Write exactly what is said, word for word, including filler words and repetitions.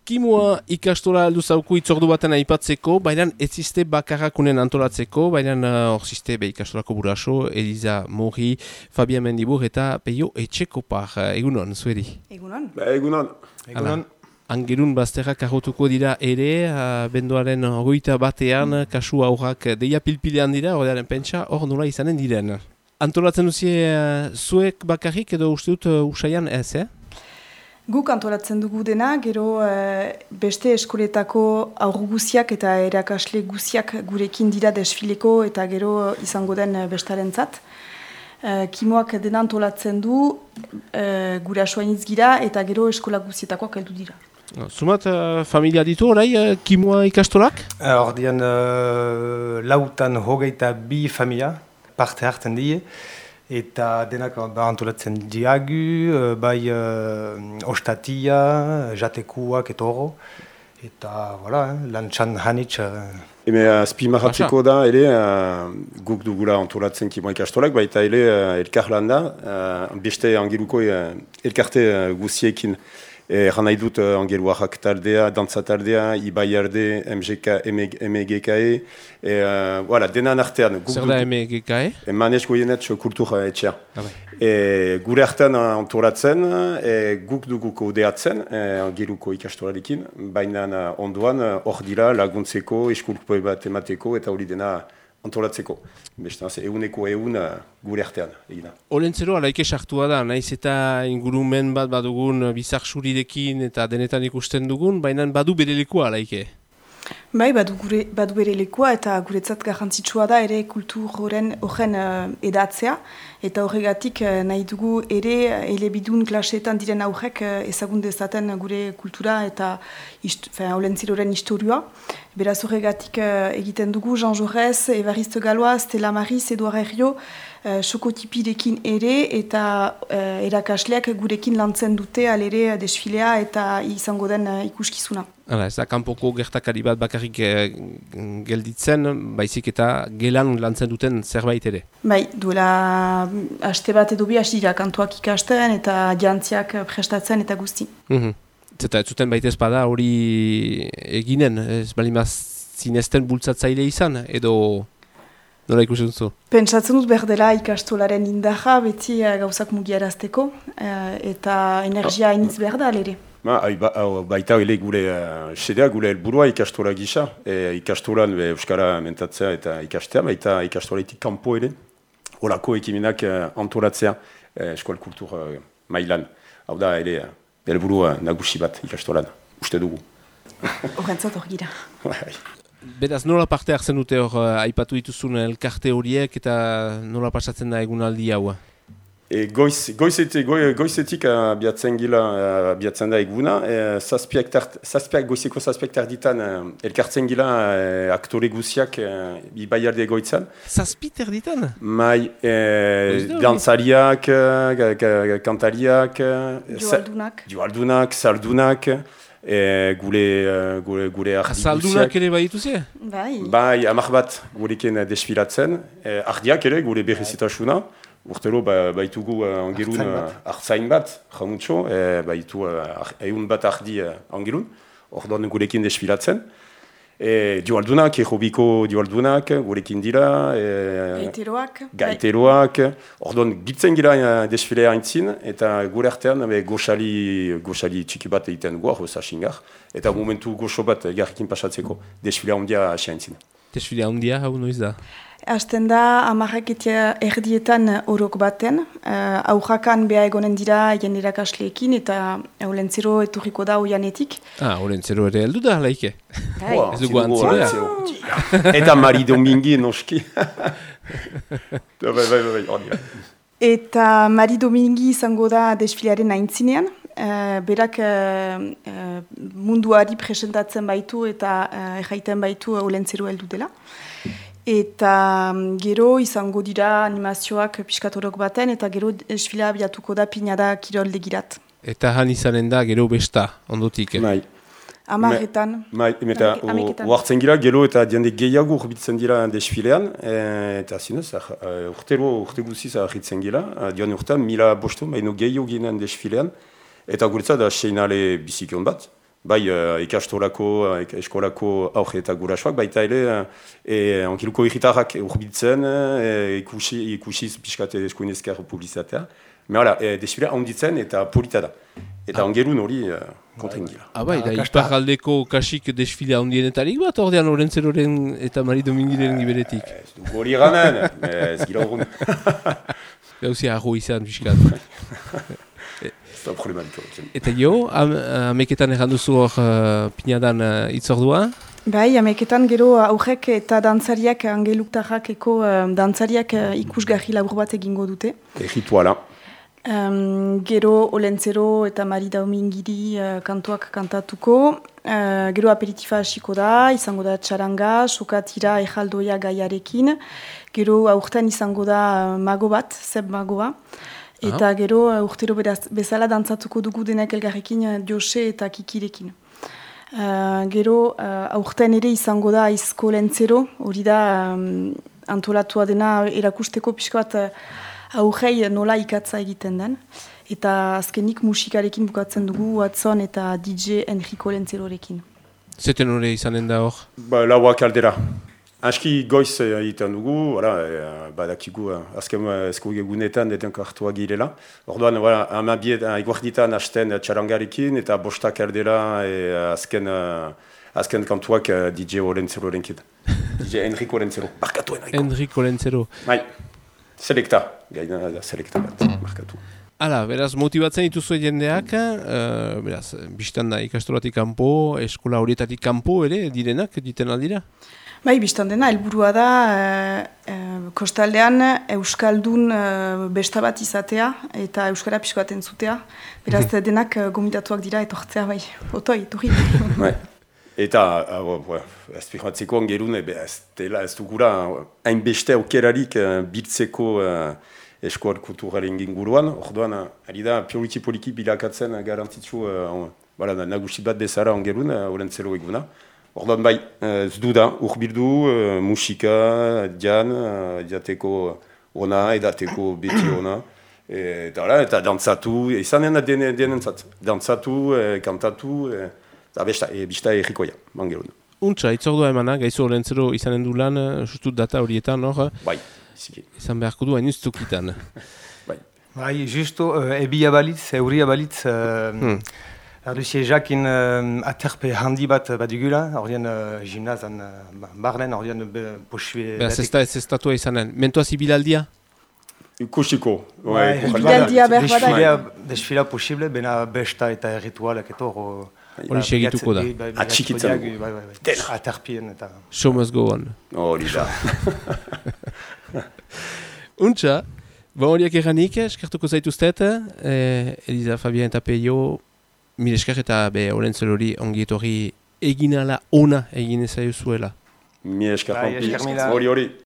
Kimua ikastola aldu zauku itzordu baten aipatzeko, baina ez ziste bakarrakunen antolatzeko, baina hor uh, ziste be ikastolako buraso, Eliza Mori, Fabien Mendibur eta Peio Etxekopar. Egunon, zueri? Egunon. Ba, egunon. Egunon. Angerun bazterrak arrotuko dira ere, uh, bendoaren hogeita batean, kasu aurrak deia pilpilean dira, horrearen pentsa, hor nola izanen diren. Antolatzen duzie uh, zuek bakarrik edo uste dut uh, usaian ez, eh? Guk antolatzen dugu dena, gero e, beste eskoletako aur guziak eta erakasle guziak gurekin dira desfileko eta gero izango den bestarentzat. E, Kimoak dena antolatzen du, e, gure asoainitz gira eta gero eskola guzietakoak heldu dira. Zumat, uh, familia ditu orai, uh, Kimoa ikastolak? Hor dian uh, lautan hogeita bi familia parte hartzen die. Eta denak ba, antolatzen diagu, bai uh, ostatia, jatekuak eta horro. Eta, voilà, lan txan hanitz. Uh... Eme azpimarratzeko da, ere, uh, guk dugula antolatzen Kimoa ikastolak, baita ere uh, elkarlan da, uh, beste angeluko uh, elkarte uh, guziekin. Erran nahi dut uh, angeluarrak taldea, dantza taldea, Ibaiarde, M G K, M G K E, e, uh, voilà, denan artean. Zer da M G K E? Manez goienetx kultura etxea. Ah, e, gure artean antolatzen, e, guk dugu kodeatzen, e, angeluko ikastolarekin, baina ondoan hor dira laguntzeko, eskulpo bat emateko eta hori dena antolatzeko. Beste, eguneko egun gure artean egina. Olentzero, alaike sartua da, naiz eta ingurumen bat badugun bizar surirekin eta denetan ikusten dugun, baina badu bere lekua alaike. Bai, badu, gure, badu bere lekua eta guretzat garrantzitsua da ere kultur horren horren uh, edatzea. Eta horregatik uh, nahi dugu ere elebidun klaseetan diren aurrek uh, ezagun dezaten gure kultura eta olentziroren historioa. Beraz horregatik uh, egiten dugu Jean Jaurès, Evariste Galois, Stella Maris, Eduard Herrio, uh, Sokotipirekin ere eta uh, erakasleak gurekin lantzen dute alere desfilea eta izango den uh, ikuskizuna. Hala, ez da kanpoko gertakari bat bakarrik eh, gelditzen, baizik eta gelan lantzen duten zerbait ere. Bai, duela haste bat edo bi hasi dira kantuak ikasten eta jantziak prestatzen eta guzti. Mm-hmm. Eta ez zuten baita ezpada hori eginen, ez balimaz zinezten bultzatzaile izan, edo nola ikusten duzu? Pentsatzen dut behar dela ikastolaren indarra beti gauzak mugiarazteko eta energia hainitz behar da alere. Ba, ba, baita ele gure uh, sedea, gure helburua ikastola gisa. E, ikastolan e, euskara mentatzea eta ikastea, baita ikastoletik kanpo ere. Horako ekimenak uh, antolatzea uh, eskual kultur uh, mailan. Hau da ere uh, helburua nagusi bat ikastolan, uste dugu. Horrentzat hor gira. Beraz, nola parte hartzen dute hor uh, aipatu dituzun elkarte horiek eta nola pasatzen da egunaldi hau? E, goiz, goizetik, goi, goizetik abiatzen gila, abiatzen da eguna, e, zazpiak, tart, zazpiak goizeko zazpiak tarditan elkartzen gila e, aktore guziak e, Ibaiarde egoitzan. Zazpi tarditan? Mai, e, dantzariak, kantariak, joaldunak, joaldunak, saldunak, e, gure, gure, gure ardi guziak. Saldunak ere badituzie? Bai. Bai, amar bat gurekin desfilatzen, e, ardiak ere, gure berrezitasuna. Urtero ba, baitugu uh, angelun hartzain bat, jamuntxo, e, baitu uh, egun bat ardi uh, angelun, ordoan gurekin desfilatzen. E, dioaldunak, errobiko dioaldunak, gurekin dira. E, gaiteroak. Gaiteroak, ordoan gitzen gira uh, desfilea haintzin, eta gure artean be, goxali, goxali txiki bat egiten goa, hoza xingar, eta momentu goxo bat garrikin pasatzeko desfilea ondia hasi haintzin. Desfilea ondia, hau noiz da? Hasten da amarrak eta erdietan orok baten, uh, aurrakan beha egonen dira jen erakasleekin eta olentzero eturriko da oianetik. Ah, olentzero ere heldu da, laike. Wow, ez dugu antzilea. Eta Mari Domingi noski. bai, bai, bai, eta Mari Domingi izango da desfilearen aintzinean. Uh, berak uh, uh, munduari presentatzen baitu eta uh, erraiten baitu olentzero heldu dela. Eta gero izango dira animazioak piskatorok baten, eta gero desfilea abiatuko da pinada kirol legirat. Eta han izanen da gero besta, ondotik. Mai. Amarretan. Mai, eta uartzen gira, gero eta diende gehiago urbitzen dira desfilean, e, eta zinez, uh, urtero, urte guziz ahitzen gira, dion urtean, mila bostu, baino gehiago ginen desfilean, eta guretzat da seinale bizikion bat, bai uh, ikastolako, uh, eskolako aurre eta gurasoak, baita ere e, angiluko egitarrak urbiltzen, e, ikusi, ikusiz pixkat eskuinezker publizatea. Me hala, e, desfilea onditzen eta polita da. Eta ah. Angelun hori uh, kontengila. Ah bai, da iparraldeko kasik desfilea ondienetarik bat, ordean Lorentzeroren eta Mari Domingiren giberetik. Ez du hori ganen, ez gira horren. Gauzia arro izan, pixkat. Ez da problematik. Eta jo, am, ameketan erranduzu hor uh, pinadan uh, itzordua? Bai, ameketan gero aurrek eta dantzariak, angeluktarrak eko uh, dantzariak uh, ikusgarri labur bat egingo dute. Errituala. Um, gero Olentzero eta Mari Daumingiri uh, kantuak kantatuko, uh, gero aperitifa hasiko da, izango da txaranga, sokatira ejaldoia gaiarekin, gero aurten izango da uh, mago bat, zeb magoa, eta ah. gero uh, urtero beraz, bezala dantzatuko dugu denak elgarrekin uh, Jose eta Kikirekin. Uh, gero uh, aurten ere izango da aizko Olentzero, hori da um, antolatua dena erakusteko pixka bat uh, aurrei nola ikatza egiten den. Eta azkenik musikarekin bukatzen dugu Watson eta D J Enrico Lentzerorekin. Zeten hori izanen da hor? Ba, lauak aldera. Aski goiz egiten dugu, voilà, e, badakigu azken ezko egunetan detenko hartua girela. Orduan, voilà, amabiet, iguarditan hasten txarangarekin eta bostak aldera e, azken, azken kantuak D J Lentzerorekin. D J Enrico Lentzero. Markatu Enrico. Enrico Lentzero. Bai. Selekta, gaina da selekta bat, markatu. Hala, beraz, motibatzen dituzu jendeak, uh, beraz, biztan da ikastolatik kanpo, eskola horietatik kanpo ere, direnak, diten aldira? Bai, biztan dena, helburua da, uh, uh, kostaldean Euskaldun uh, besta bat izatea, eta Euskara pixko bat entzutea. Beraz, denak uh, gomitatuak dira, etortzea, bai, otoi, etorri. Bai. Eta, uh, ez pirmatzeko angerun, ez dela, ez dugura, hainbeste aukerarik uh, biltzeko uh, eskoal kulturalen inguruan. Orduan, uh, ari da, poliki-poliki bilakatzen uh, garantitzu, uh, uh, nagusi bat bezala angerun, uh, Olentzero eguna. Orduan, bai, ez uh, du da, urbildu, uh, musika, dian, uh, diateko ona, edateko beti ona. Eta, eta dantzatu, izan dena denentzat, dantzatu, uh, kantatu, uh, eta besta, e, bista errikoia, mangerun. Untsa, itzordua emana, gaizu Olentzero izanen du lan, justu data horietan, hor? Bai, iziki. Izan beharko du, hain ustukitan. Bai. Bai, justu, uh, ebia balitz, euria balitz, uh, hmm. Erduzie jakin uh, aterpe handi bat badugula, horien uh, gimnazan uh, barnen, horien uh, posibile... Beraz, ez da ez estatua izanen. Mentoaz ibilaldia? Ikusiko. Ibilaldia behar bada. Desfila posible, bena besta eta erritualak eto hor... Hori segituko da. Atxikitzen dugu. Aterpien eta... Show must go on. Hori da. Untsa, ba horiak eranik, eskertuko zaituztet, eh, Eliza, Fabien eta Peio, mil esker eta be Olentzerori ongi etorri eginala ona egin ezaiuzuela. Mil esker, hori hori.